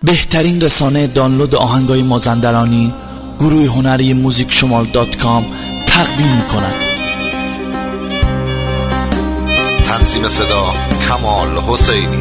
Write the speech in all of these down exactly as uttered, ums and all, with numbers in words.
بهترین رسانه دانلود آهنگای مازندرانی، گروه هنری موزیک شمال دات کام تقدیم می‌کند. تنظیم صدا کمال حسینی.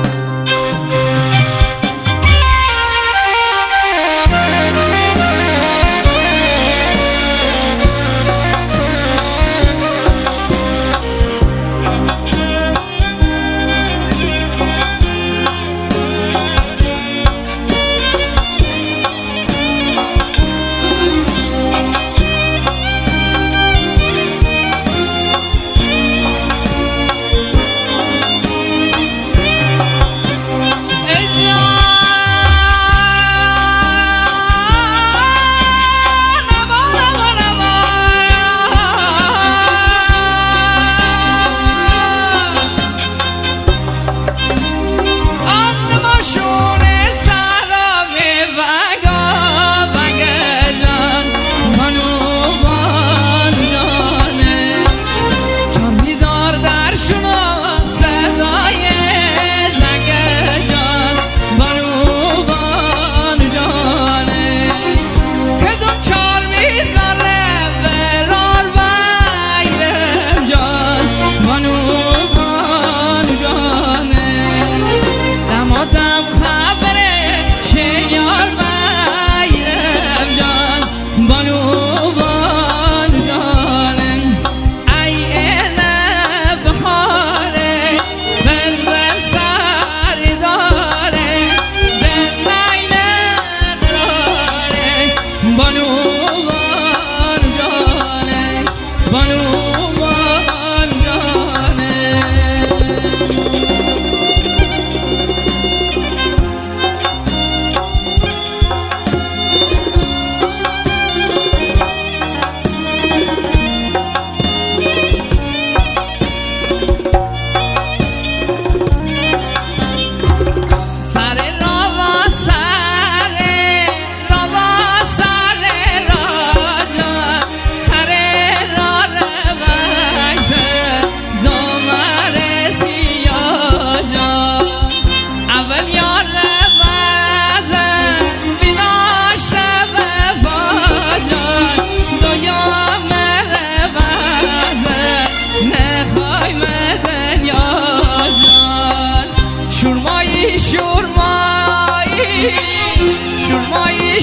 شورمایی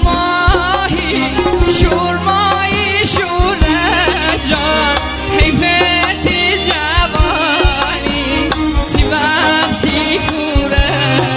شورمایی شورمایی شوره جان حیفتی جوانی تی وقتی کوره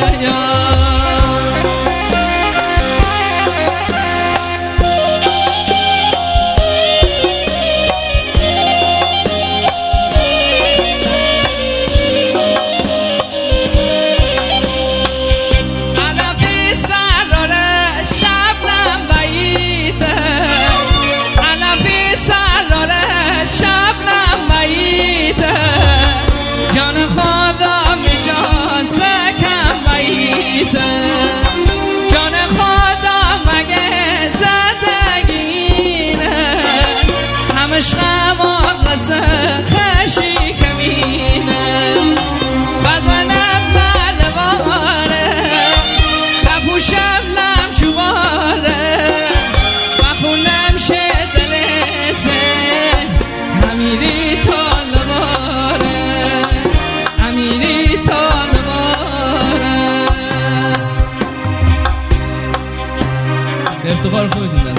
جان خدا مگه زدگینه همش غمان قصه خشی کمینه بزنم بلواره بپوشم لم چوباره بخونم شدلسه امیری طالباره امیری طالباره افتخار خودتون.